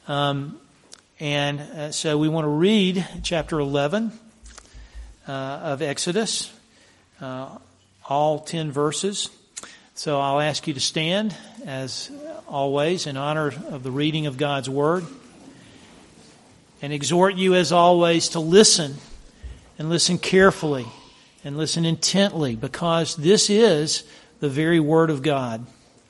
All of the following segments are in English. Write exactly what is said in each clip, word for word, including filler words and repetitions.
Um, and uh, so we want to read chapter eleven uh, of Exodus, uh, all ten verses. So I'll ask you to stand, as always, in honor of the reading of God's Word, and exhort you, as always, to listen, and listen carefully, and listen intently, because this is the very Word of God.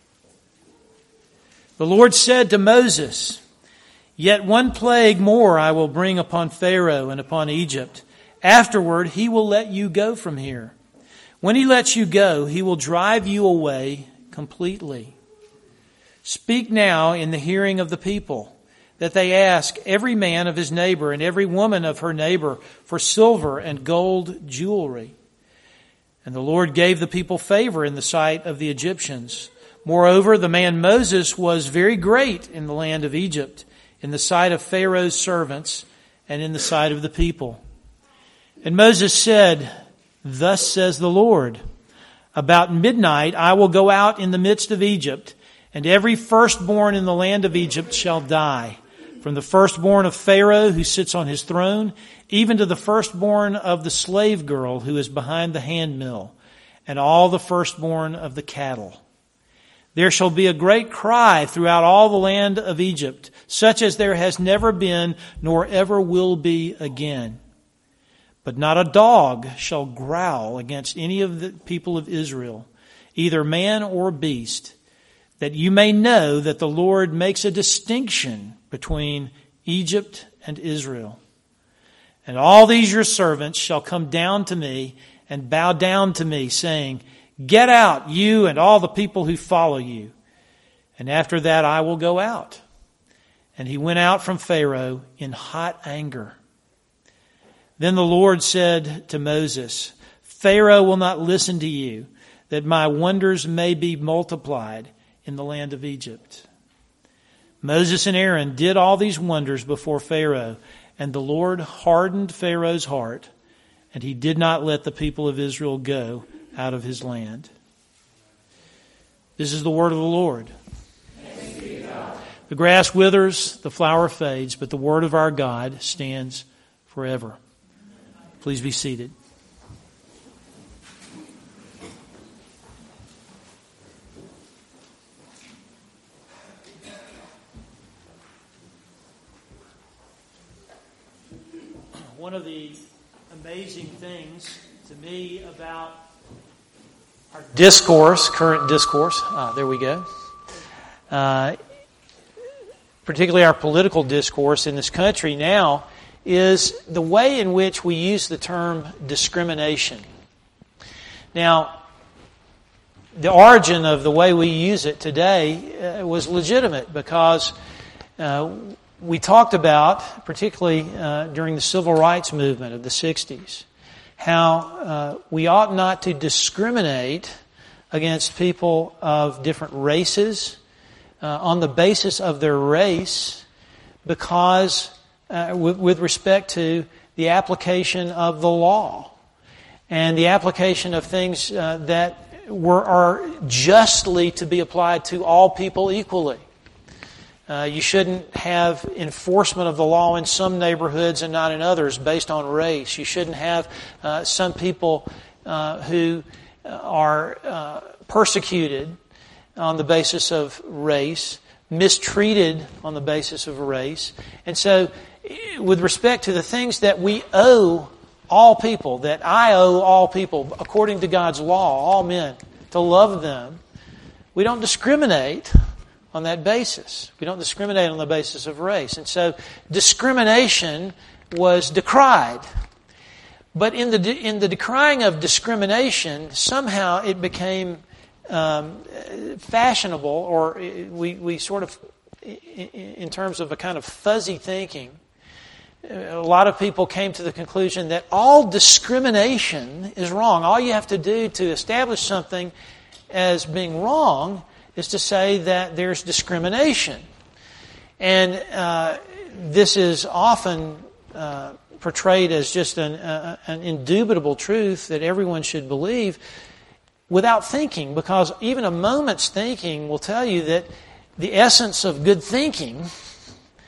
The Lord said to Moses, "Yet one plague more I will bring upon Pharaoh and upon Egypt. Afterward he will let you go from here. When he lets you go, he will drive you away completely. Speak now in the hearing of the people, that they ask every man of his neighbor and every woman of her neighbor for silver and gold jewelry." And the Lord gave the people favor in the sight of the Egyptians. Moreover, the man Moses was very great in the land of Egypt, in the sight of Pharaoh's servants, and in the sight of the people. And Moses said, "Thus says the Lord, about midnight I will go out in the midst of Egypt, and every firstborn in the land of Egypt shall die, from the firstborn of Pharaoh who sits on his throne, even to the firstborn of the slave girl who is behind the handmill, and all the firstborn of the cattle. There shall be a great cry throughout all the land of Egypt, such as there has never been, nor ever will be again. But not a dog shall growl against any of the people of Israel, either man or beast, that you may know that the Lord makes a distinction between Egypt and Israel. And all these your servants shall come down to me and bow down to me, saying, 'Get out, you and all the people who follow you.' And after that I will go out." And he went out from Pharaoh in hot anger. Then the Lord said to Moses, "Pharaoh will not listen to you, that my wonders may be multiplied in the land of Egypt." Moses and Aaron did all these wonders before Pharaoh, and the Lord hardened Pharaoh's heart, and he did not let the people of Israel go out of his land. This is the word of the Lord. Thanks be to God. The grass withers, the flower fades, but the word of our God stands forever. Please be seated. One of the amazing things to me about our discourse, current discourse, ah, there we go, uh, particularly our political discourse in this country now, is the way in which we use the term discrimination. Now, the origin of the way we use it today uh, was legitimate because uh, we talked about, particularly uh, during the civil rights movement of the sixties, how uh, we ought not to discriminate against people of different races uh, on the basis of their race because uh, with, with respect to the application of the law and the application of things uh, that were are justly to be applied to all people equally. Uh, you shouldn't have enforcement of the law in some neighborhoods and not in others based on race. You shouldn't have uh, some people uh, who are uh, persecuted on the basis of race, mistreated on the basis of race. And so, with respect to the things that we owe all people, that I owe all people, according to God's law, all men, to love them, we don't discriminate on that basis. We don't discriminate on the basis of race. And so discrimination was decried. But in the in the decrying of discrimination, somehow it became um, fashionable, or we, we sort of, in terms of a kind of fuzzy thinking, a lot of people came to the conclusion that all discrimination is wrong. All you have to do to establish something as being wrong is to say that there's discrimination. And uh, this is often uh, portrayed as just an, uh, an indubitable truth that everyone should believe without thinking, because even a moment's thinking will tell you that the essence of good thinking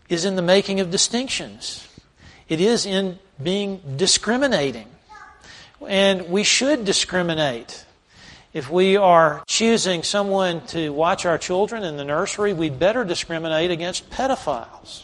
is in the making of distinctions. It is in being discriminating. And we should discriminate. If we are choosing someone to watch our children in the nursery, we'd better discriminate against pedophiles.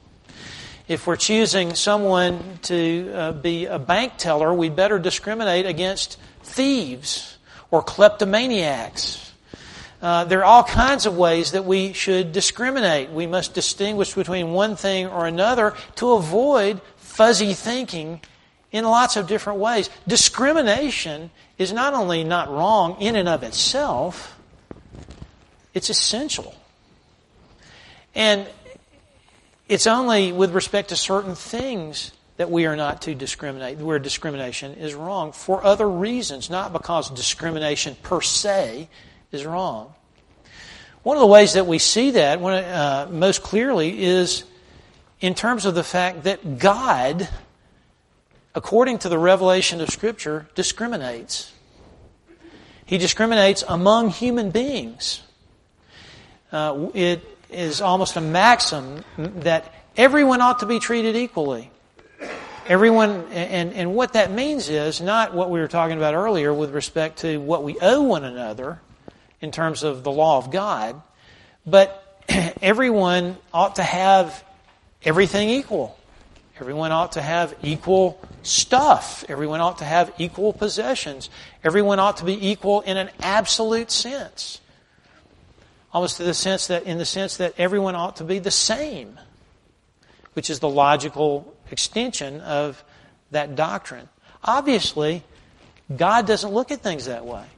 If we're choosing someone to uh, be a bank teller, we'd better discriminate against thieves or kleptomaniacs. Uh, there are all kinds of ways that we should discriminate. We must distinguish between one thing or another to avoid fuzzy thinking in lots of different ways. Discrimination is not only not wrong in and of itself, it's essential. And it's only with respect to certain things that we are not to discriminate, where discrimination is wrong, for other reasons, not because discrimination per se is wrong. One of the ways that we see that uh, most clearly is in terms of the fact that God, according to the revelation of Scripture, discriminates. He discriminates among human beings. Uh, it is almost a maxim that everyone ought to be treated equally. Everyone, and, and what that means is not what we were talking about earlier with respect to what we owe one another in terms of the law of God, but everyone ought to have everything equal. Everyone ought to have equal stuff. Everyone ought to have equal possessions. Everyone ought to be equal in an absolute sense. Almost to the sense that, in the sense that everyone ought to be the same, which is the logical extension of that doctrine. Obviously, God doesn't look at things that way.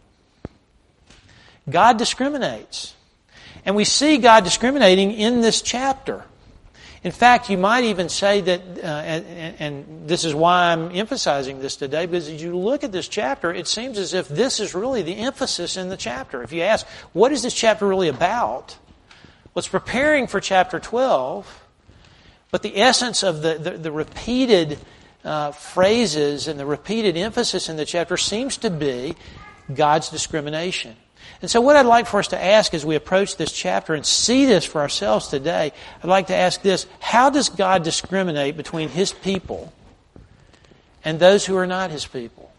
God discriminates. And we see God discriminating in this chapter. In fact, you might even say that, uh, and, and this is why I'm emphasizing this today, because as you look at this chapter, it seems as if this is really the emphasis in the chapter. If you ask, what is this chapter really about? Well, it's preparing for chapter twelve, but the essence of the, the, the repeated uh, phrases and the repeated emphasis in the chapter seems to be God's discrimination. And so what I'd like for us to ask as we approach this chapter and see this for ourselves today, I'd like to ask this: how does God discriminate between His people and those who are not His people?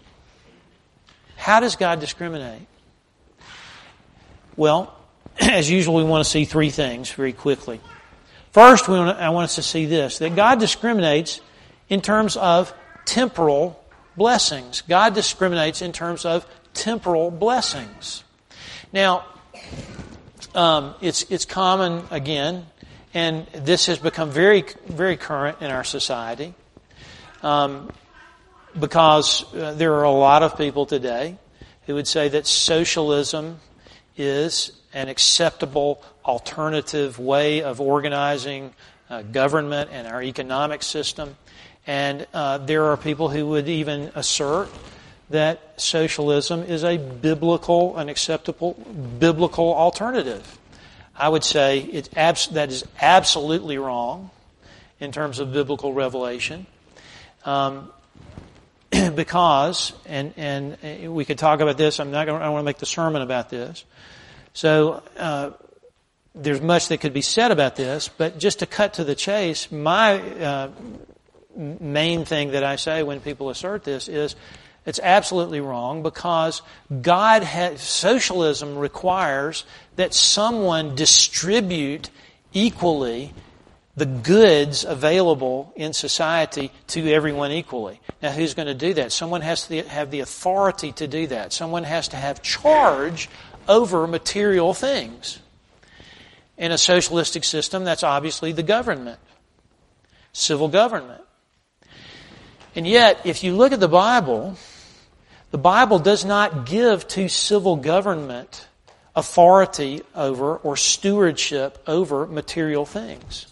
How does God discriminate? Well, as usual, we want to see three things very quickly. First, we want to, I want us to see this, that God discriminates in terms of temporal blessings. God discriminates in terms of temporal blessings. Now, um, it's it's common again, and this has become very very current in our society, um, because uh, there are a lot of people today who would say that socialism is an acceptable alternative way of organizing uh, government and our economic system, and uh, there are people who would even assert that socialism is a biblical, an acceptable biblical alternative. I would say it's abs- that is absolutely wrong in terms of biblical revelation, um, because, and and we could talk about this. I'm not going. I don't want to make the sermon about this. So uh, there's much that could be said about this, but just to cut to the chase, my uh, main thing that I say when people assert this is, it's absolutely wrong, because God has, socialism requires that someone distribute equally the goods available in society to everyone equally. Now, who's going to do that? Someone has to have the authority to do that. Someone has to have charge over material things. In a socialistic system, that's obviously the government, civil government. And yet, if you look at the Bible, the Bible does not give to civil government authority over or stewardship over material things.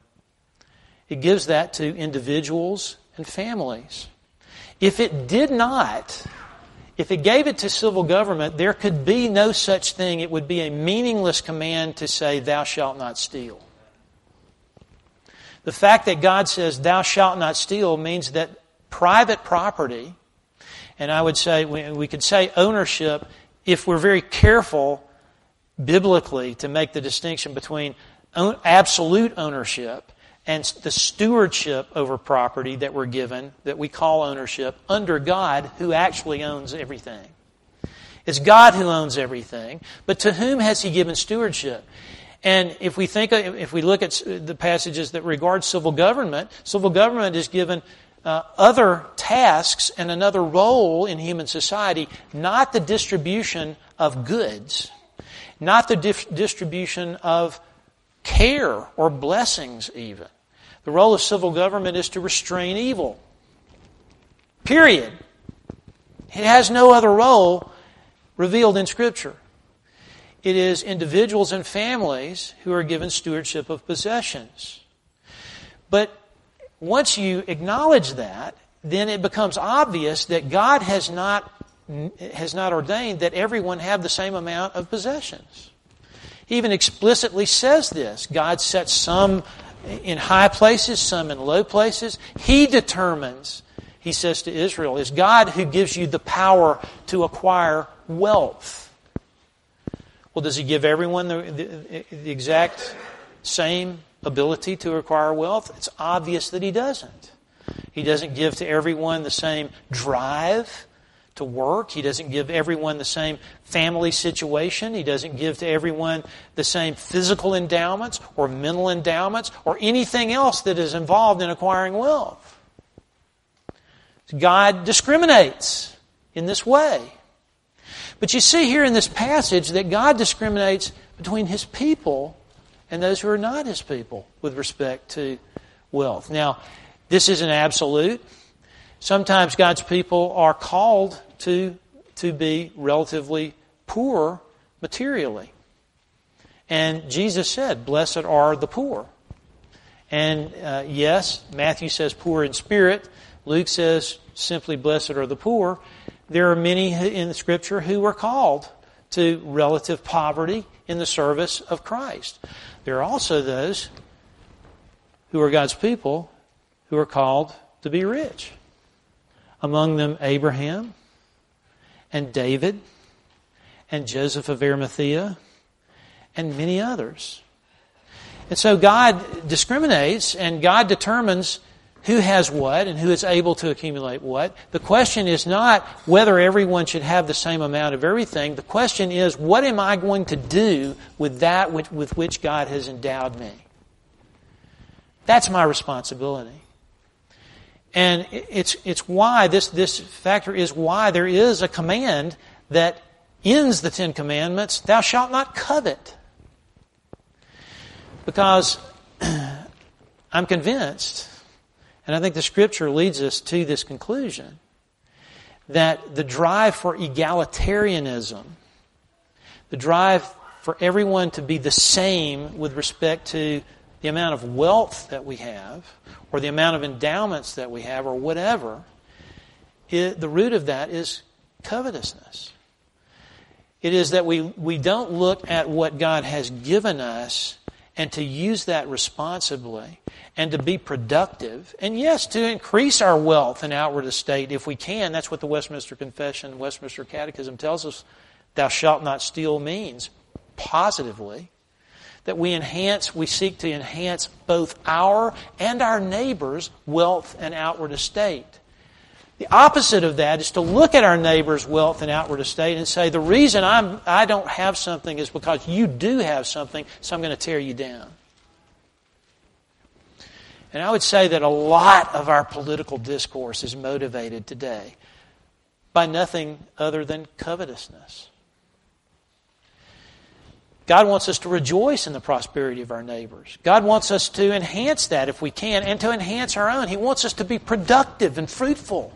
It gives that to individuals and families. If it did not, if it gave it to civil government, there could be no such thing. It would be a meaningless command to say, "Thou shalt not steal." The fact that God says, "Thou shalt not steal," means that private property, and I would say, we, we could say ownership, if we're very careful biblically to make the distinction between own, absolute ownership and the stewardship over property that we're given, that we call ownership, under God who actually owns everything. It's God who owns everything, but to whom has He given stewardship? And if we think, if we look at the passages that regard civil government, civil government is given uh, other tasks and another role in human society, not the distribution of goods, not the dif- distribution of care or blessings even. The role of civil government is to restrain evil. Period. It has no other role revealed in Scripture. It is individuals and families who are given stewardship of possessions. But once you acknowledge that, then it becomes obvious that God has not, has not ordained that everyone have the same amount of possessions. He even explicitly says this. God sets some in high places, some in low places. He determines, He says to Israel, it's God who gives you the power to acquire wealth. Well, does He give everyone the, the, the exact same ability to acquire wealth? It's obvious that He doesn't. He doesn't give to everyone the same drive to work. He doesn't give everyone the same family situation. He doesn't give to everyone the same physical endowments or mental endowments or anything else that is involved in acquiring wealth. God discriminates in this way. But you see here in this passage that God discriminates between His people and those who are not His people with respect to wealth. Now, this isn't absolute. Sometimes God's people are called to, to be relatively poor materially. And Jesus said, blessed are the poor. And uh, yes, Matthew says poor in spirit. Luke says simply blessed are the poor. There are many in the Scripture who are called to relative poverty in the service of Christ. There are also those who are God's people who are called to be rich. Among them Abraham and David and Joseph of Arimathea and many others. And so God discriminates and God determines who has what and who is able to accumulate what. The question is not whether everyone should have the same amount of everything. The question is, what am I going to do with that with, with which God has endowed me? That's my responsibility. And it's it's why, this, this factor is why there is a command that ends the Ten Commandments, thou shalt not covet. Because I'm convinced, and I think the Scripture leads us to this conclusion, that the drive for egalitarianism, the drive for everyone to be the same with respect to the amount of wealth that we have, or the amount of endowments that we have, or whatever, it, the root of that is covetousness. It is that we, we don't look at what God has given us and to use that responsibly and to be productive. And yes, to increase our wealth and outward estate if we can. That's what the Westminster Confession, Westminster Catechism tells us, thou shalt not steal means, positively. That we enhance, we seek to enhance both our and our neighbor's wealth and outward estate. The opposite of that is to look at our neighbor's wealth and outward estate and say, the reason I'm, I don't have something is because you do have something, so I'm going to tear you down. And I would say that a lot of our political discourse is motivated today by nothing other than covetousness. God wants us to rejoice in the prosperity of our neighbors. God wants us to enhance that if we can, and to enhance our own. He wants us to be productive and fruitful.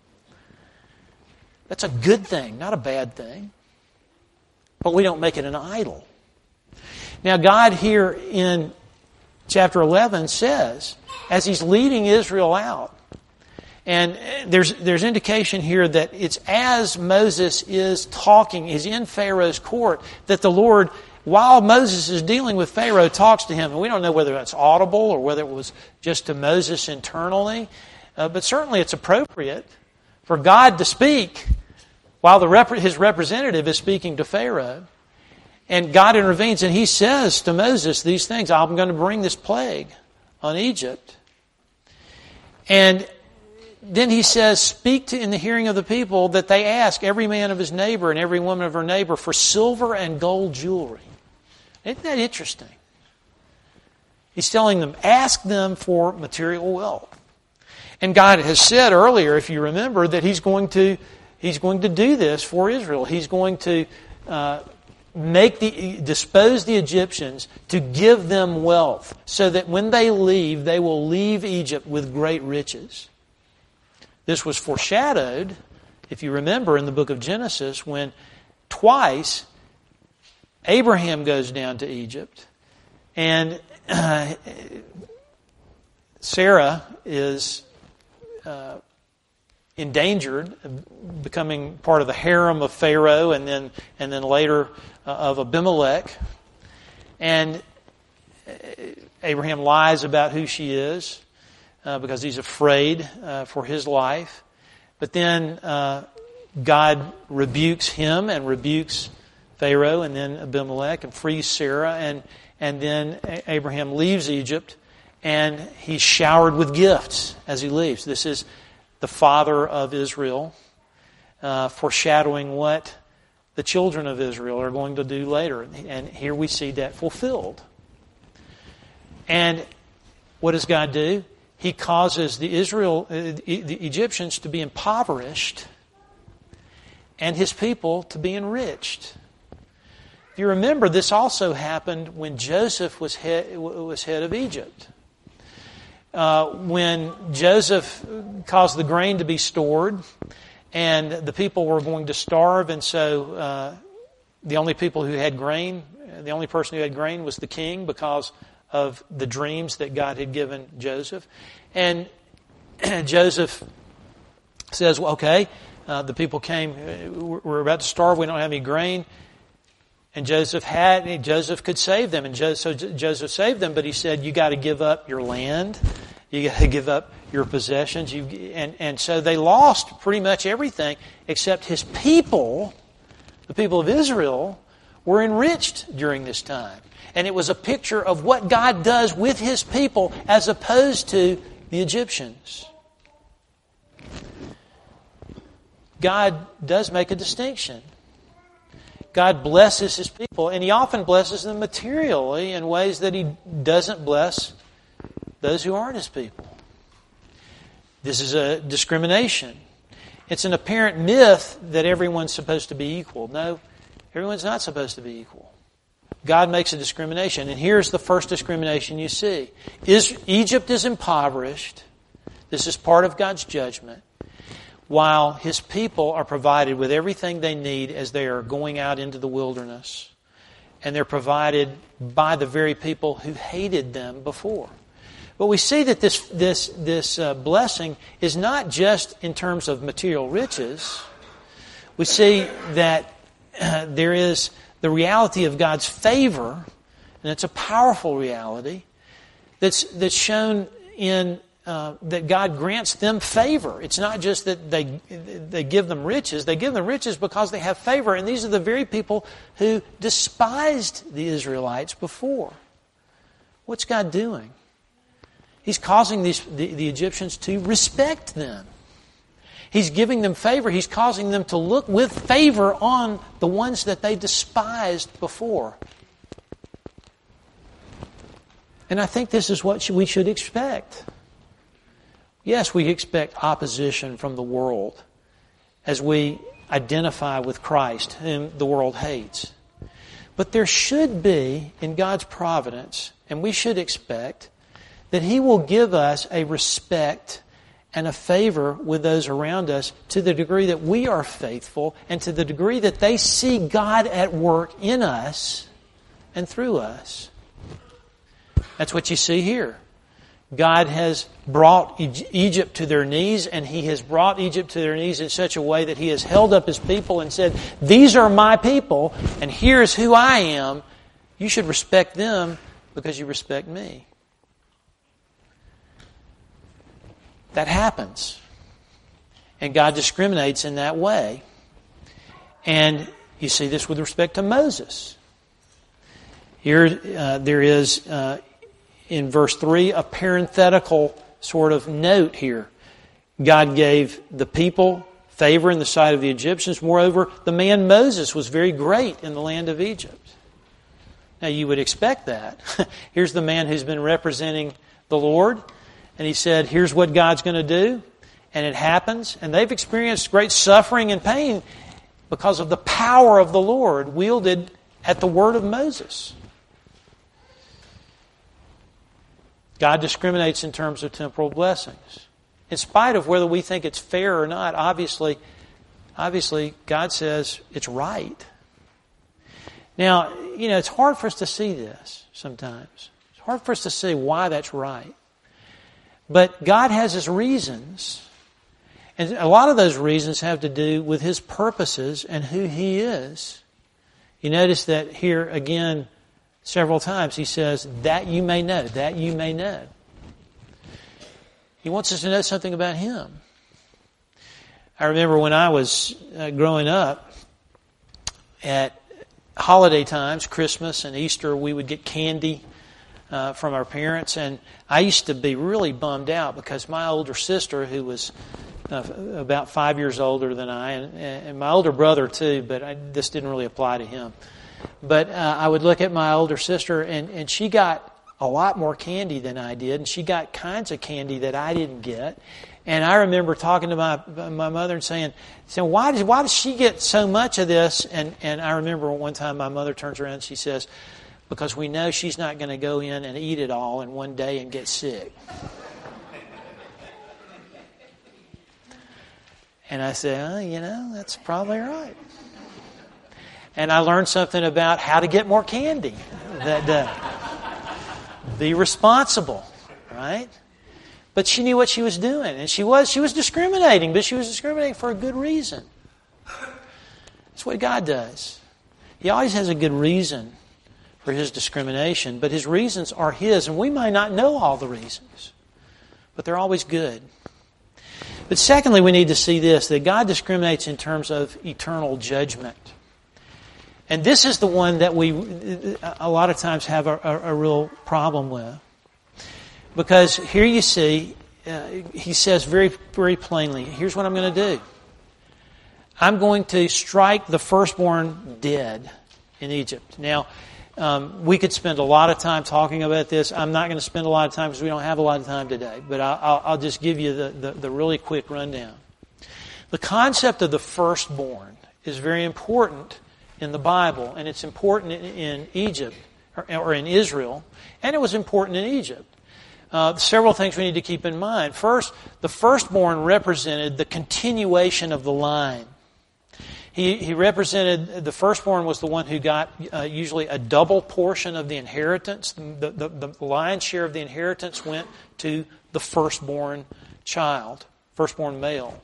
That's a good thing, not a bad thing. But we don't make it an idol. Now, God here in chapter eleven says, as He's leading Israel out, and there's there's indication here that it's as Moses is talking, is in Pharaoh's court, that the Lord, while Moses is dealing with Pharaoh, talks to him. And we don't know whether that's audible or whether it was just to Moses internally. Uh, but certainly it's appropriate for God to speak while the rep- his representative is speaking to Pharaoh. And God intervenes and He says to Moses these things, I'm going to bring this plague on Egypt. And then he says, speak to, in the hearing of the people, that they ask every man of his neighbor and every woman of her neighbor for silver and gold jewelry. Isn't that interesting? He's telling them, ask them for material wealth. And God has said earlier, if you remember, that He's going to He's going to do this for Israel. He's going to uh, make the dispose the Egyptians to give them wealth, so that when they leave, they will leave Egypt with great riches. This was foreshadowed, if you remember, in the book of Genesis, when twice Abraham goes down to Egypt, and uh, Sarah is uh, endangered, becoming part of the harem of Pharaoh, and then and then later uh, of Abimelech. And Abraham lies about who she is uh, because he's afraid uh, for his life. But then uh, God rebukes him and rebukes Pharaoh and then Abimelech and frees Sarah. And, and then Abraham leaves Egypt, and he's showered with gifts as he leaves. This is the father of Israel, uh, foreshadowing what the children of Israel are going to do later. And here we see that fulfilled. And what does God do? He causes the Israel, uh, the Egyptians to be impoverished and His people to be enriched. If you remember, this also happened when Joseph was head, was head of Egypt. Uh, when Joseph caused the grain to be stored, and the people were going to starve, and so uh, the only people who had grain, the only person who had grain was the king, because of the dreams that God had given Joseph. And Joseph says, well, okay, uh, the people came, we're about to starve, we don't have any grain. And Joseph had, Joseph could save them, and Joseph, so Joseph saved them, but he said, you got to give up your land, you got to give up your possessions, you, and, and so they lost pretty much everything, except His people, the people of Israel, were enriched during this time. And it was a picture of what God does with His people as opposed to the Egyptians. God does make a distinction. God blesses His people, and He often blesses them materially in ways that He doesn't bless those who aren't His people. This is a discrimination. It's an apparent myth that everyone's supposed to be equal. No, everyone's not supposed to be equal. God makes a discrimination, and here's the first discrimination you see. Is, Egypt is impoverished. This is part of God's judgment, while His people are provided with everything they need as they are going out into the wilderness. And they're provided by the very people who hated them before. But we see that this, this, this uh, blessing is not just in terms of material riches. We see that uh, there is the reality of God's favor, and it's a powerful reality that's that's shown in uh, that God grants them favor. It's not just that they they give them riches; they give them riches because they have favor, and these are the very people who despised the Israelites before. What's God doing? He's causing these the, the Egyptians to respect them. He's giving them favor. He's causing them to look with favor on the ones that they despised before. And I think this is what we should expect. Yes, we expect opposition from the world as we identify with Christ, whom the world hates. But there should be, in God's providence, and we should expect, that He will give us a respect and a favor with those around us to the degree that we are faithful and to the degree that they see God at work in us and through us. That's what you see here. God has brought Egypt to their knees, and He has brought Egypt to their knees in such a way that He has held up His people and said, these are my people, and here's who I am. You should respect them because you respect me. That happens. And God discriminates in that way. And you see this with respect to Moses. Here uh, there is, uh, in verse three, a parenthetical sort of note here. God gave the people favor in the sight of the Egyptians. Moreover, the man Moses was very great in the land of Egypt. Now, you would expect that. Here's the man who's been representing the Lord, and he said, here's what God's going to do, and it happens. And they've experienced great suffering and pain because of the power of the Lord wielded at the word of Moses. God discriminates in terms of temporal blessings. In spite of whether we think it's fair or not, obviously, obviously God says it's right. Now, you know, it's hard for us to see this sometimes. It's hard for us to see why that's right. But God has His reasons. And a lot of those reasons have to do with His purposes and who He is. You notice that here again, several times He says, that you may know, that you may know. He wants us to know something about Him. I remember when I was uh, growing up, at holiday times, Christmas and Easter, we would get candy uh, from our parents. And I used to be really bummed out because my older sister, who was uh, about five years older than I, and, and my older brother too, but I, this didn't really apply to him. But uh, I would look at my older sister, and, and she got a lot more candy than I did, and she got kinds of candy that I didn't get. And I remember talking to my my mother and saying, saying why does why does she get so much of this? And and I remember one time my mother turns around and she says, because we know she's not going to go in and eat it all in one day and get sick. And I said, oh, you know, that's probably right. And I learned something about how to get more candy. That uh, be responsible, right? But she knew what she was doing, and she was she was discriminating, but she was discriminating for a good reason. That's what God does. He always has a good reason for His discrimination, but His reasons are His, and we might not know all the reasons, but they're always good. But secondly, we need to see this, that God discriminates in terms of eternal judgment. And this is the one that we, a lot of times, have a, a, a real problem with. Because here you see, uh, He says very, very plainly, here's what I'm going to do. I'm going to strike the firstborn dead in Egypt. Now, um, we could spend a lot of time talking about this. I'm not going to spend a lot of time because we don't have a lot of time today. But I'll, I'll just give you the, the, the really quick rundown. The concept of the firstborn is very important in the Bible, and it's important in, in Egypt, or, or in Israel, and it was important in Egypt. Uh, several things we need to keep in mind. First, the firstborn represented the continuation of the line. He, he represented, the firstborn was the one who got uh, usually a double portion of the inheritance. The, the, the lion's share of the inheritance went to the firstborn child, firstborn male.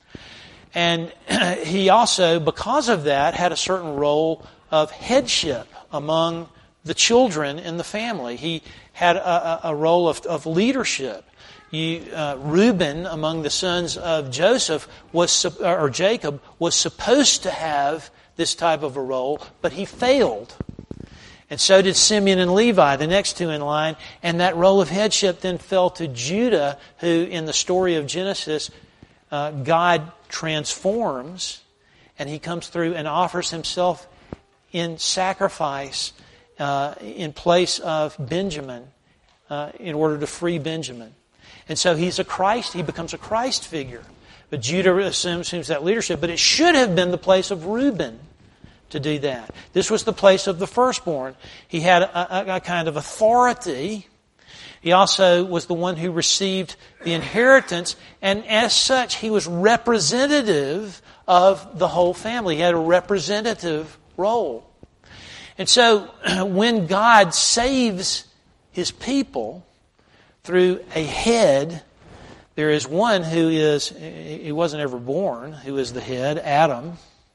And he also, because of that, had a certain role of headship among the children in the family. He had a, a role of, of leadership. You, uh, Reuben, among the sons of Joseph, was or Jacob, was supposed to have this type of a role, but he failed. And so did Simeon and Levi, the next two in line. And that role of headship then fell to Judah, who, in the story of Genesis, uh, God transforms, and He comes through and offers Himself in sacrifice uh, in place of Benjamin uh, in order to free Benjamin. And so he's a Christ, he becomes a Christ figure. But Judah assumes, assumes that leadership, but it should have been the place of Reuben to do that. This was the place of the firstborn. He had a, a, a kind of authority. He also was the one who received the inheritance, and as such, he was representative of the whole family. He had a representative role. And so, when God saves His people through a head, there is one who is, he wasn't ever born, who is the head, Adam.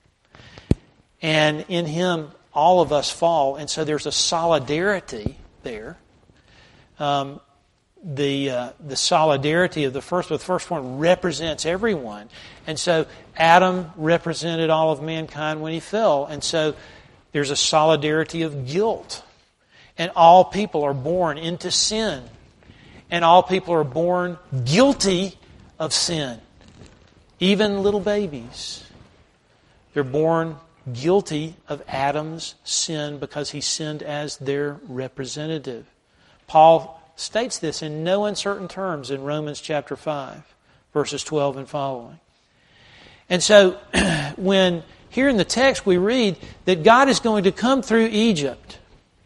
And in him, all of us fall. And so there's a solidarity there. Um, the uh, the solidarity of the first, the first one represents everyone. And so Adam represented all of mankind when he fell. And so there's a solidarity of guilt. And all people are born into sin. And all people are born guilty of sin. Even little babies. They're born guilty of Adam's sin because he sinned as their representative. Paul states this in no uncertain terms in Romans chapter five, verses twelve and following. And so, when here in the text we read that God is going to come through Egypt,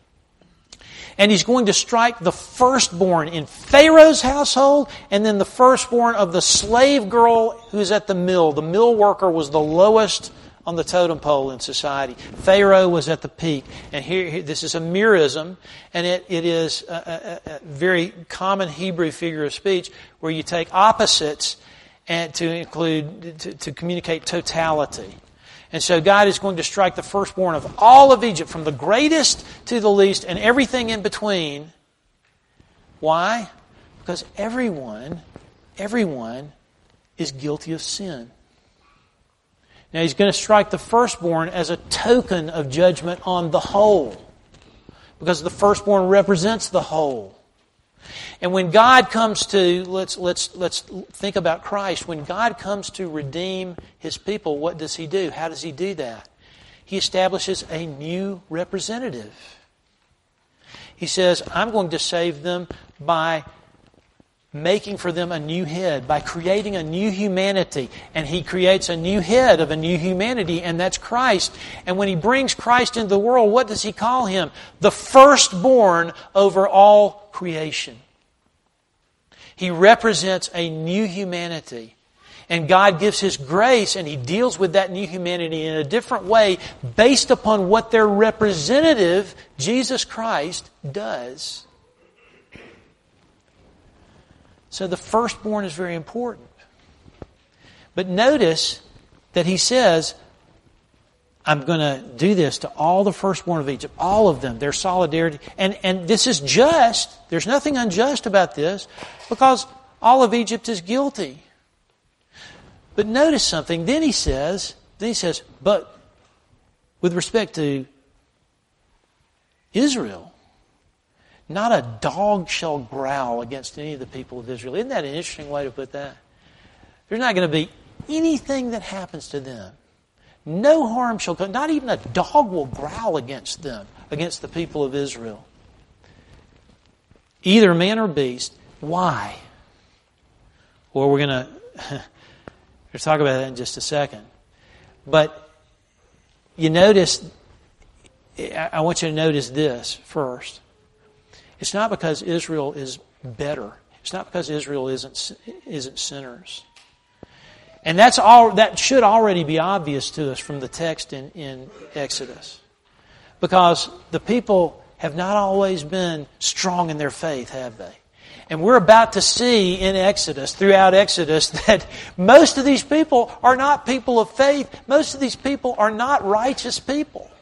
and He's going to strike the firstborn in Pharaoh's household, and then the firstborn of the slave girl who's at the mill. The mill worker was the lowest on the totem pole in society. Pharaoh was at the peak. And here, here this is a merism, and it, it is a, a, a very common Hebrew figure of speech where you take opposites and to include, to, to communicate totality. And so God is going to strike the firstborn of all of Egypt, from the greatest to the least, and everything in between. Why? Because everyone, everyone is guilty of sin. Now He's going to strike the firstborn as a token of judgment on the whole, because the firstborn represents the whole. And when God comes to, let's let's let's think about Christ. When God comes to redeem His people, what does He do? How does He do that? He establishes a new representative. He says, I'm going to save them by making for them a new head, by creating a new humanity. And He creates a new head of a new humanity, and that's Christ. And when He brings Christ into the world, what does He call Him? The firstborn over all creation. He represents a new humanity. And God gives His grace, and He deals with that new humanity in a different way based upon what their representative, Jesus Christ, does. So the firstborn is very important. But notice that He says, I'm going to do this to all the firstborn of Egypt, all of them, their solidarity. And, and this is just. There's nothing unjust about this, because all of Egypt is guilty. But notice something. Then he says, then he says, but with respect to Israel, not a dog shall growl against any of the people of Israel. Isn't that an interesting way to put that? There's not going to be anything that happens to them. No harm shall come. Not even a dog will growl against them, against the people of Israel. Either man or beast. Why? Well, we're going to we'll talk about that in just a second. But you notice, I want you to notice this first. It's not because Israel is better. It's not because Israel isn't isn't sinners. And that's all. That should already be obvious to us from the text in, in Exodus. Because the people have not always been strong in their faith, have they? And we're about to see in Exodus, throughout Exodus, that most of these people are not people of faith. Most of these people are not righteous people.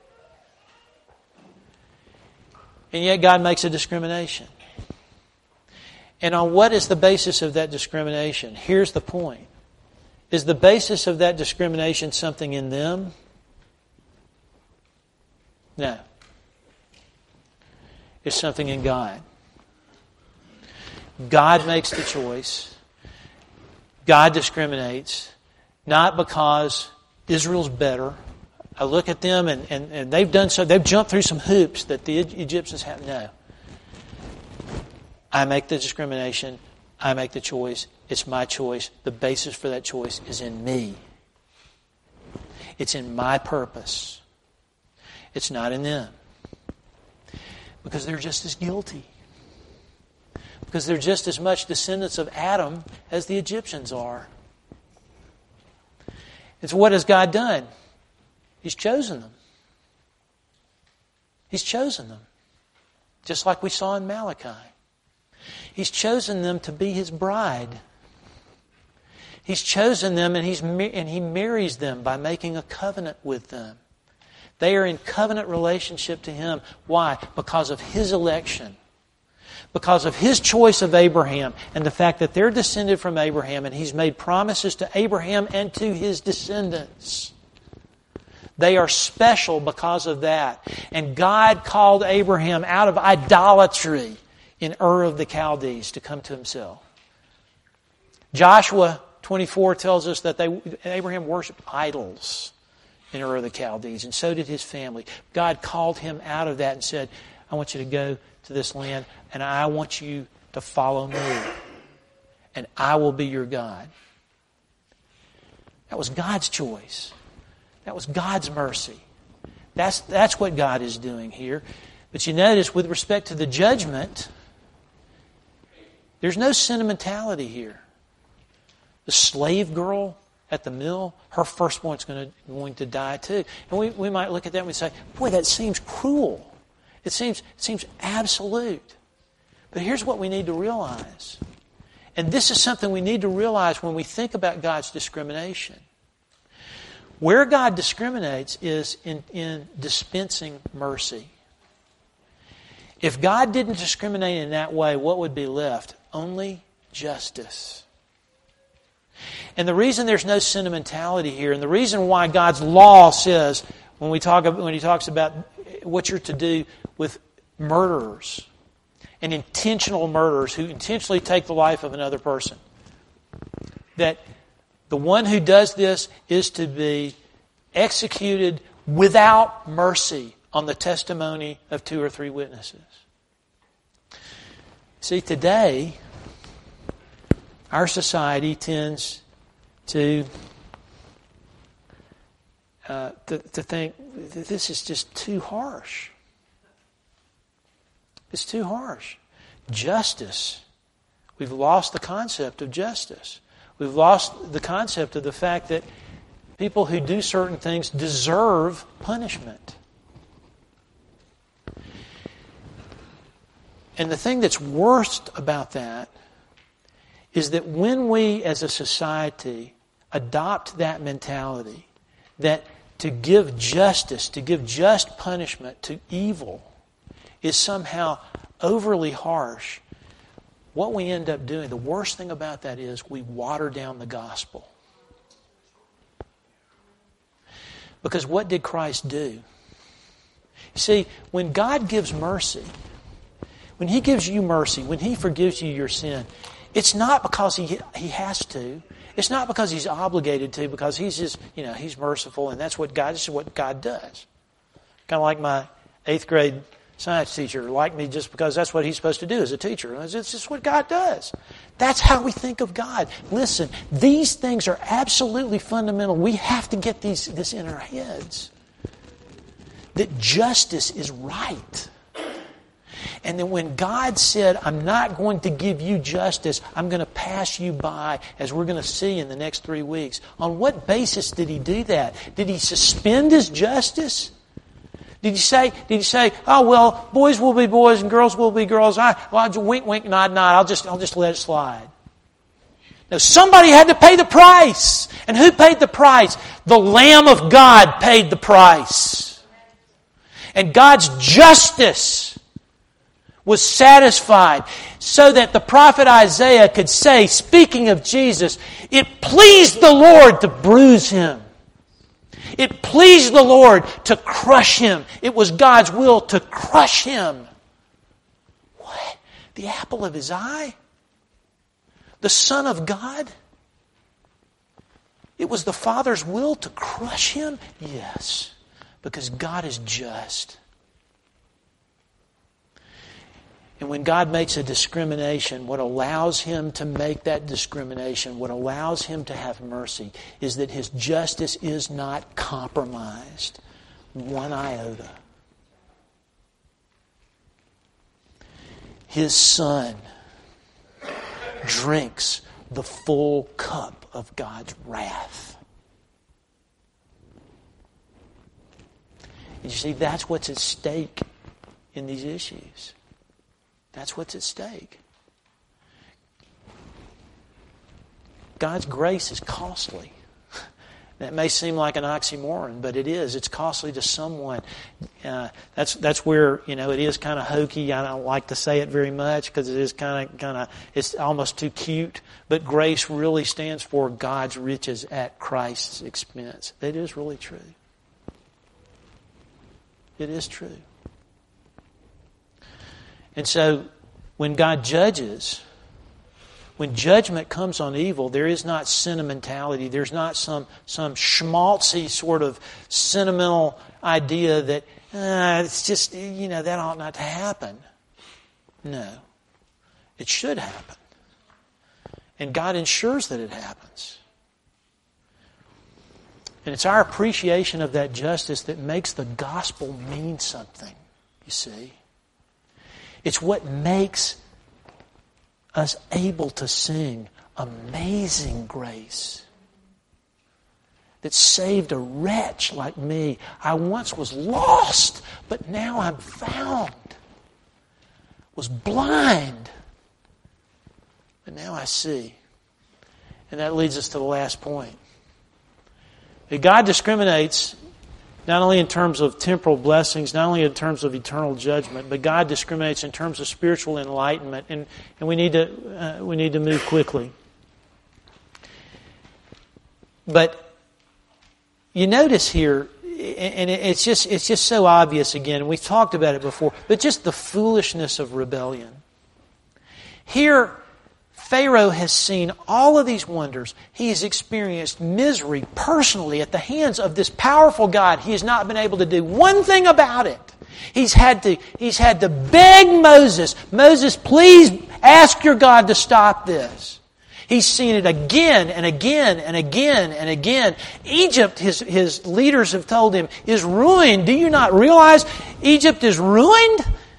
And yet God makes a discrimination. And on what is the basis of that discrimination? Here's the point. Is the basis of that discrimination something in them? No. It's something in God. God makes the choice. God discriminates. Not because Israel's better. I look at them and, and, and they've done so, they've jumped through some hoops that the Egyptians have. No. I make the discrimination. I make the choice. It's my choice. The basis for that choice is in me. It's in my purpose. It's not in them. Because they're just as guilty. Because they're just as much descendants of Adam as the Egyptians are. And so what has God done? He's chosen them. He's chosen them. Just like we saw in Malachi. He's chosen them to be His bride. He's chosen them and, he's, and He marries them by making a covenant with them. They are in covenant relationship to Him. Why? Because of His election. Because of His choice of Abraham and the fact that they're descended from Abraham, and He's made promises to Abraham and to his descendants. They are special because of that. And God called Abraham out of idolatry in Ur of the Chaldees to come to himself. Joshua twenty-four tells us that they Abraham worshipped idols in Ur of the Chaldees, and so did his family. God called him out of that and said, I want you to go to this land, and I want you to follow me, and I will be your God. That was God's choice. That was God's mercy. That's, that's what God is doing here. But you notice, with respect to the judgment, there's no sentimentality here. The slave girl at the mill, her firstborn's going to, going to die too. And we, we might look at that and we say, boy, that seems cruel. It seems, it seems absolute. But here's what we need to realize. And this is something we need to realize when we think about God's discrimination. Where God discriminates is in, in dispensing mercy. If God didn't discriminate in that way, what would be left? Only justice. And the reason there's no sentimentality here, and the reason why God's law says, when we talk when He talks about what you're to do with murderers and intentional murderers who intentionally take the life of another person, that the one who does this is to be executed without mercy on the testimony of two or three witnesses. See, today, our society tends to, uh, to, to think that this is just too harsh. It's too harsh. Justice. We've lost the concept of justice. We've lost the concept of the fact that people who do certain things deserve punishment. And the thing that's worst about that is that when we as a society adopt that mentality, that to give justice, to give just punishment to evil is somehow overly harsh, what we end up doing, the worst thing about that is we water down the gospel. Because what did Christ do? You see, when God gives mercy, when He gives you mercy, when He forgives you your sin, it's not because He He has to. It's not because He's obligated to, because He's just, you know, He's merciful and that's what God, this is what God does. Kind of like my eighth grade science teacher liked me just because that's what he's supposed to do as a teacher. It's just what God does. That's how we think of God. Listen, these things are absolutely fundamental. We have to get these this in our heads. That justice is right. And then when God said, I'm not going to give you justice, I'm going to pass you by, as we're going to see in the next three weeks. On what basis did He do that? Did He suspend His justice? Did He say, did He say, oh, well, boys will be boys and girls will be girls. I, well, I'll just wink, wink, nod, nod. I'll just, I'll just let it slide. No, somebody had to pay the price. And who paid the price? The Lamb of God paid the price. And God's justice was satisfied so that the prophet Isaiah could say, speaking of Jesus, it pleased the Lord to bruise Him. It pleased the Lord to crush Him. It was God's will to crush Him. What? The apple of His eye? The Son of God? It was the Father's will to crush Him? Yes, because God is just. And when God makes a discrimination, what allows Him to make that discrimination, what allows Him to have mercy, is that His justice is not compromised one iota. His Son drinks the full cup of God's wrath. And you see, that's what's at stake in these issues. That's what's at stake. God's grace is costly. That may seem like an oxymoron, but it is. It's costly to someone. Uh, that's that's where, you know, it is kind of hokey. I don't like to say it very much because it is kind of kind of it's almost too cute. But grace really stands for God's riches at Christ's expense. It is really true. It is true. And so, when God judges, when judgment comes on evil, there is not sentimentality. There's not some, some schmaltzy sort of sentimental idea that, uh, it's just, you know, that ought not to happen. No. It should happen. And God ensures that it happens. And it's our appreciation of that justice that makes the gospel mean something, you see. It's what makes us able to sing Amazing Grace that saved a wretch like me. I once was lost, but now I'm found. Was blind, but now I see. And that leads us to the last point. That God discriminates not only in terms of temporal blessings, not only in terms of eternal judgment, but God discriminates in terms of spiritual enlightenment, and, and we need to uh, we need to move quickly. But you notice here, and it's just it's just so obvious again, and we've talked about it before, but just the foolishness of rebellion. Here, Pharaoh has seen all of these wonders. He has experienced misery personally at the hands of this powerful God. He has not been able to do one thing about it. He's had to, he's had to beg Moses, Moses, please ask your God to stop this. He's seen it again and again and again and again. Egypt, his, his leaders have told him, is ruined. Do you not realize Egypt is ruined?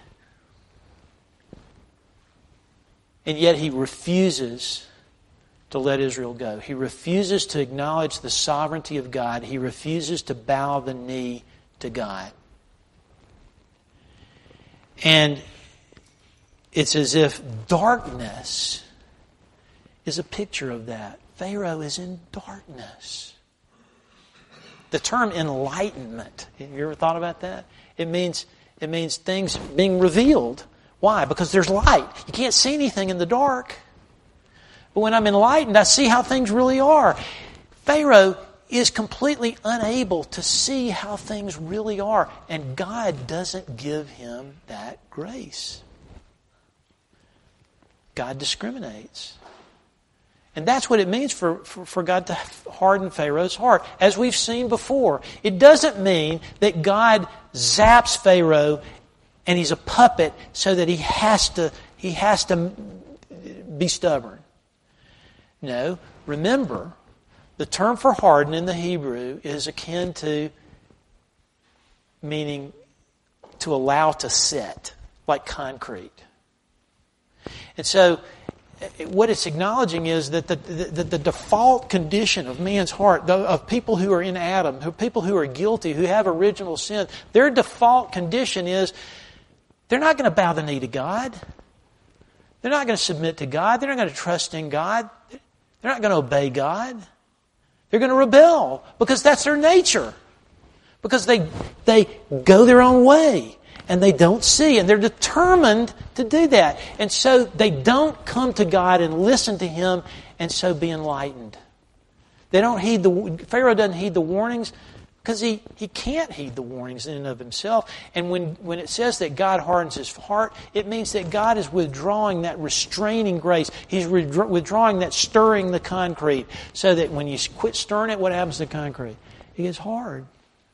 And yet he refuses to let Israel go. He refuses to acknowledge the sovereignty of God. He refuses to bow the knee to God. And it's as if darkness is a picture of that. Pharaoh is in darkness. The term enlightenment, have you ever thought about that? It means, it means things being revealed. Why? Because there's light. You can't see anything in the dark. But when I'm enlightened, I see how things really are. Pharaoh is completely unable to see how things really are. And God doesn't give him that grace. God discriminates. And that's what it means for, for, for God to harden Pharaoh's heart. As we've seen before, it doesn't mean that God zaps Pharaoh and he's a puppet so that he has to he has to be stubborn. No, remember, the term for harden in the Hebrew is akin to meaning to allow to set, like concrete. And so what it's acknowledging is that the, the, the default condition of man's heart, of people who are in Adam, who people who are guilty, who have original sin, their default condition is they're not going to bow the knee to God. They're not going to submit to God. They're not going to trust in God. They're not going to obey God. They're going to rebel because that's their nature. Because they they go their own way and they don't see, and they're determined to do that. And so they don't come to God and listen to Him and so be enlightened. They don't heed the Pharaoh doesn't heed the warnings because he, he can't heed the warnings in and of himself. And when, when it says that God hardens his heart, it means that God is withdrawing that restraining grace. He's withdrawing that stirring the concrete so that when you quit stirring it, what happens to the concrete? It gets hard.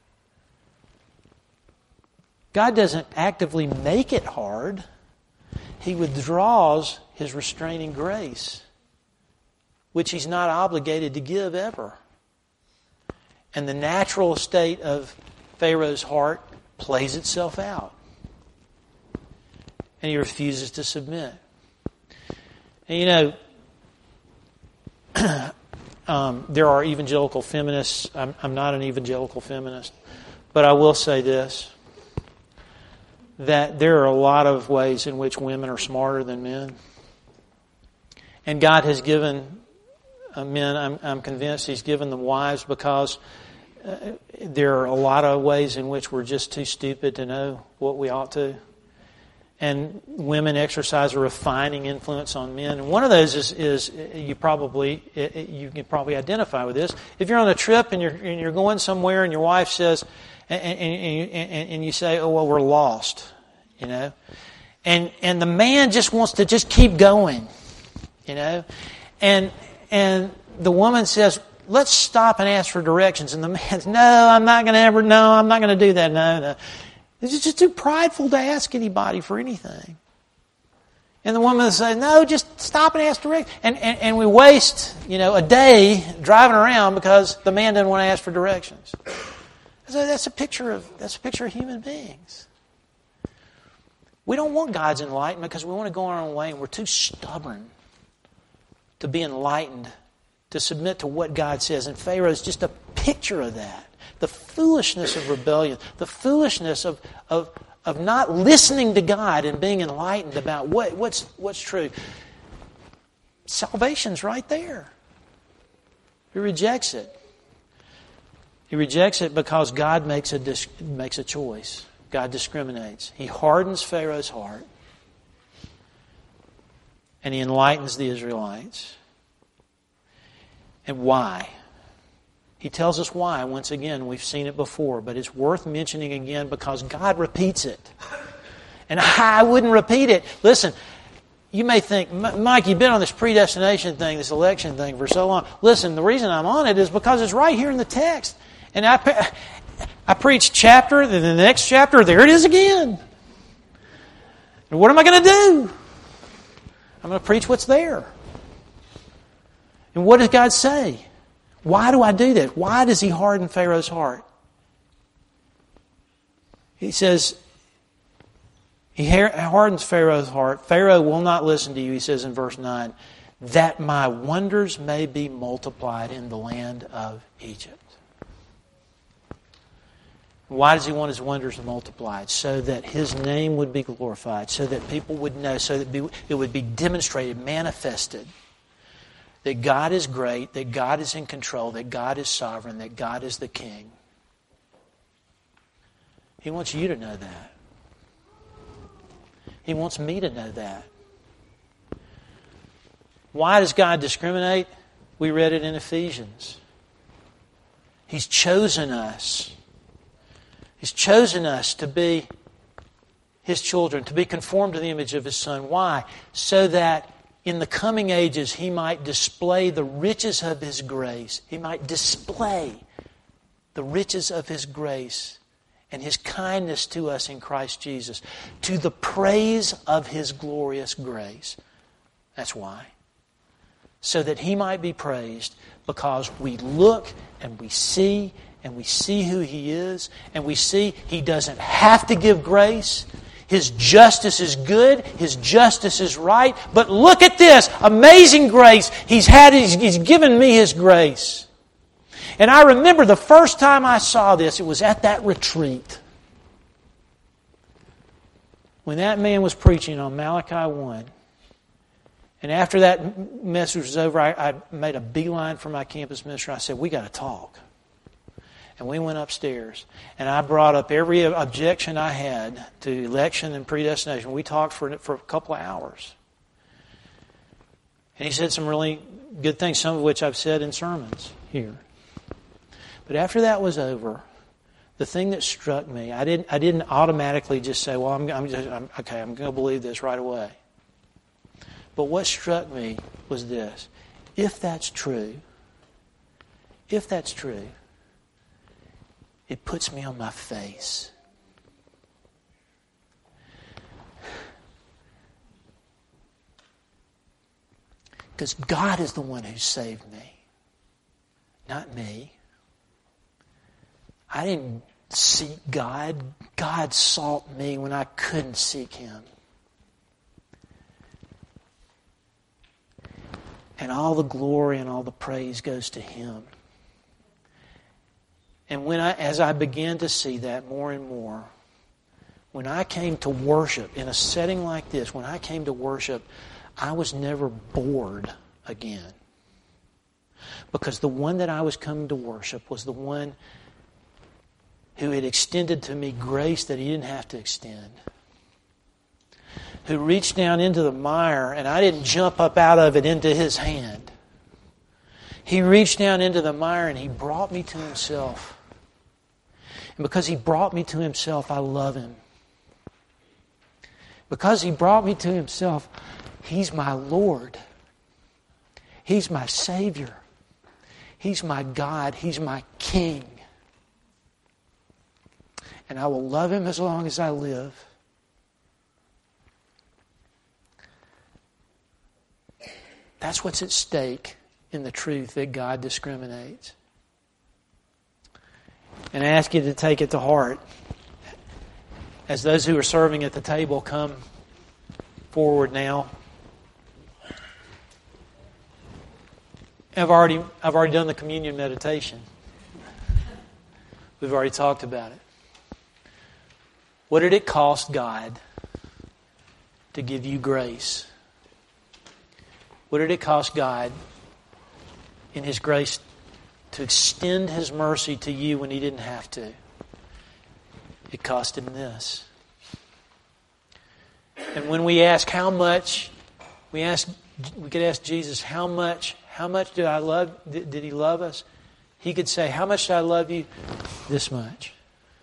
God doesn't actively make it hard. He withdraws His restraining grace, which He's not obligated to give ever. And the natural state of Pharaoh's heart plays itself out. And he refuses to submit. And you know, um, there are evangelical feminists. I'm, I'm not an evangelical feminist. But I will say this, that there are a lot of ways in which women are smarter than men. And God has given uh, men, I'm, I'm convinced He's given them wives because uh, there are a lot of ways in which we're just too stupid to know what we ought to. And women exercise a refining influence on men. And one of those is, is you probably you can probably identify with this. If you're on a trip and you're and you're going somewhere and your wife says, and, and, and, and you say, oh, well, we're lost, you know. And and the man just wants to just keep going, you know. And and the woman says, let's stop and ask for directions. And the man says, no, I'm not going to ever, no, I'm not going to do that, no, no. It's just too prideful to ask anybody for anything. And the woman says, no, just stop and ask directions. And, and, and we waste, you know, a day driving around because the man doesn't want to ask for directions. So that's a picture of that's a picture of human beings. We don't want God's enlightenment because we want to go our own way, and we're too stubborn to be enlightened, to submit to what God says. And Pharaoh is just a picture of that. The foolishness of rebellion, the foolishness of of, of not listening to God and being enlightened about what, what's what's true. Salvation's right there. He rejects it. He rejects it because God makes a dis- makes a choice. God discriminates. He hardens Pharaoh's heart, and he enlightens the Israelites. And why? He tells us why. Once again, we've seen it before, but it's worth mentioning again because God repeats it. And I wouldn't repeat it. Listen, you may think, Mike, you've been on this predestination thing, this election thing for so long. Listen, the reason I'm on it is because it's right here in the text. And I, I preach chapter, then the next chapter, there it is again. And what am I going to do? I'm going to preach what's there. And what does God say? Why do I do that? Why does He harden Pharaoh's heart? He says, He hardens Pharaoh's heart. Pharaoh will not listen to you, he says in verse nine, that my wonders may be multiplied in the land of Egypt. Why does He want His wonders multiplied? So that His name would be glorified, so that people would know, so that it would be demonstrated, manifested, that God is great, that God is in control, that God is sovereign, that God is the King. He wants you to know that. He wants me to know that. Why does God discriminate? We read it in Ephesians. He's chosen us. He's chosen us to be His children, to be conformed to the image of His Son. Why? So that in the coming ages He might display the riches of His grace. He might display the riches of His grace and His kindness to us in Christ Jesus, to the praise of His glorious grace. That's why. So that He might be praised because we look and we see and we see who He is, and we see He doesn't have to give grace. His justice is good. His justice is right. But look at this amazing grace. He's had. He's, he's given me His grace. And I remember the first time I saw this, it was at that retreat. When that man was preaching on Malachi one. And after that message was over, I, I made a beeline for my campus minister. I said, we got to talk. And we went upstairs, and I brought up every objection I had to election and predestination. We talked for for a couple of hours. And he said some really good things, some of which I've said in sermons here. But after that was over, the thing that struck me, I didn't I didn't automatically just say, well, I'm, I'm, just, I'm okay, I'm going to believe this right away. But what struck me was this. If that's true, if that's true, it puts me on my face. Because God is the one who saved me, not me. I didn't seek God. God sought me when I couldn't seek Him. And all the glory and all the praise goes to Him. And when I, as I began to see that more and more, when I came to worship in a setting like this, when I came to worship, I was never bored again. Because the one that I was coming to worship was the one who had extended to me grace that He didn't have to extend. Who reached down into the mire and I didn't jump up out of it into His hand. He reached down into the mire and He brought me to Himself. And because He brought me to Himself, I love Him. Because He brought me to Himself, He's my Lord. He's my Savior. He's my God. He's my King. And I will love Him as long as I live. That's what's at stake in the truth that God discriminates. And I ask you to take it to heart as those who are serving at the table come forward now. I've already, I've already done the communion meditation. We've already talked about it. What did it cost God to give you grace? What did it cost God in His grace to extend His mercy to you when He didn't have to? It cost Him this. And when we ask how much, we ask, we could ask Jesus, how much, how much did I love, did, did He love us? He could say, how much did I love you? This much.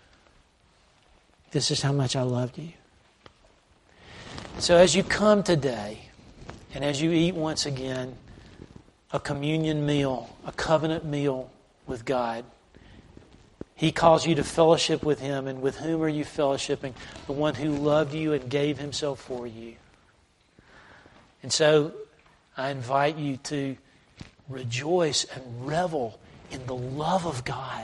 This is how much I loved you. So as you come today, and as you eat once again a communion meal, a covenant meal with God, He calls you to fellowship with Him. And with whom are you fellowshipping? The one who loved you and gave Himself for you. And so I invite you to rejoice and revel in the love of God.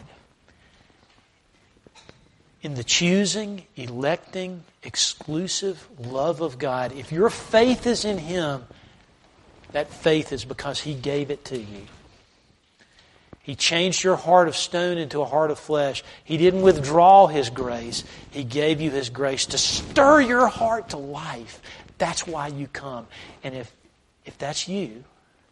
In the choosing, electing, exclusive love of God. If your faith is in Him, that faith is because He gave it to you. He changed your heart of stone into a heart of flesh. He didn't withdraw His grace. He gave you His grace to stir your heart to life. That's why you come. And if, if that's you,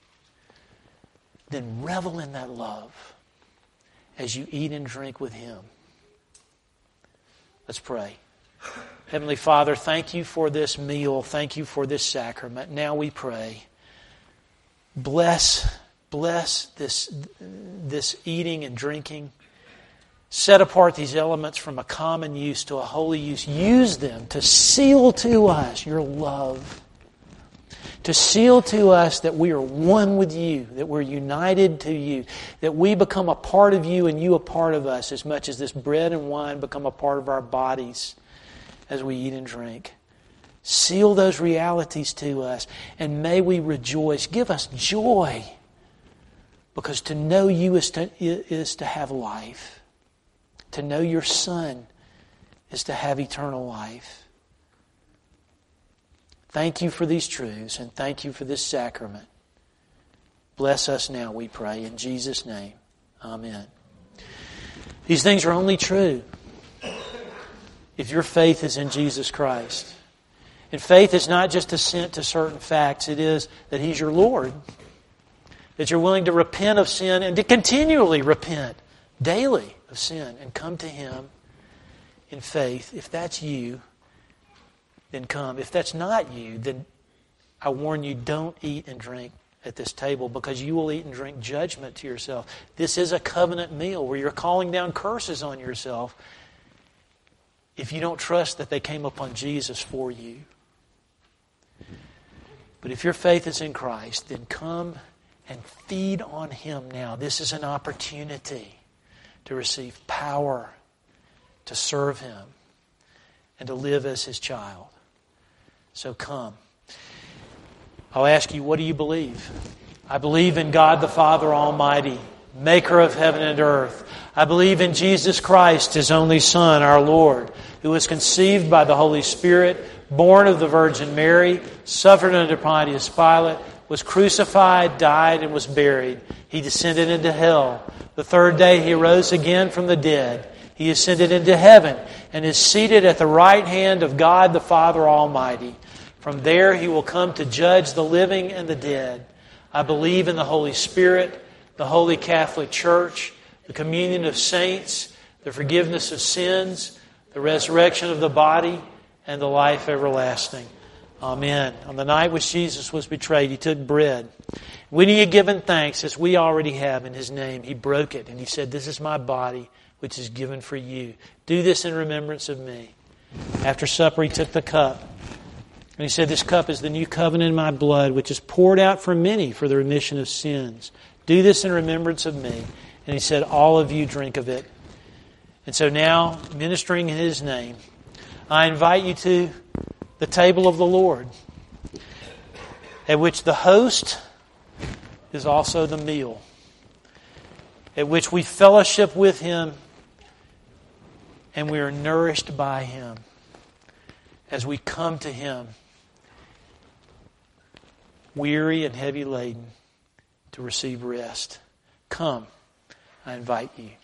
then revel in that love as you eat and drink with Him. Let's pray. Heavenly Father, thank You for this meal. Thank You for this sacrament. Now we pray. Bless, bless this, this eating and drinking. Set apart these elements from a common use to a holy use. Use them to seal to us Your love. To seal to us that we are one with You, that we're united to You, that we become a part of You and You a part of us, as much as this bread and wine become a part of our bodies as we eat and drink. Seal those realities to us, and may we rejoice. Give us joy, because to know You is to, is to have life. To know Your Son is to have eternal life. Thank You for these truths, and thank You for this sacrament. Bless us now, we pray, in Jesus' name. Amen. These things are only true if your faith is in Jesus Christ. And faith is not just assent to certain facts. It is that He's your Lord. That you're willing to repent of sin and to continually repent daily of sin and come to Him in faith. If that's you, then come. If that's not you, then I warn you, don't eat and drink at this table, because you will eat and drink judgment to yourself. This is a covenant meal where you're calling down curses on yourself if you don't trust that they came upon Jesus for you. But if your faith is in Christ, then come and feed on Him now. This is an opportunity to receive power, to serve Him, and to live as His child. So come. I'll ask you, what do you believe? I believe in God the Father Almighty, maker of heaven and earth. I believe in Jesus Christ, His only Son, our Lord, who was conceived by the Holy Spirit, born of the Virgin Mary, suffered under Pontius Pilate, was crucified, died, and was buried. He descended into hell. The third day He rose again from the dead. He ascended into heaven and is seated at the right hand of God the Father Almighty. From there He will come to judge the living and the dead. I believe in the Holy Spirit, the Holy Catholic Church, the communion of saints, the forgiveness of sins, the resurrection of the body, and the life everlasting. Amen. On the night which Jesus was betrayed, He took bread. When He had given thanks, as we already have in His name, He broke it and He said, "This is my body, which is given for you. Do this in remembrance of me. After supper, he took the cup. And he said, this cup is the new covenant in my blood, which is poured out for many for the remission of sins. Do this in remembrance of me. And he said, all of you drink of it. And so now, ministering in His name, I invite you to the table of the Lord, at which the host is also the meal, at which we fellowship with Him and we are nourished by Him as we come to Him, weary and heavy laden, to receive rest. Come, I invite you.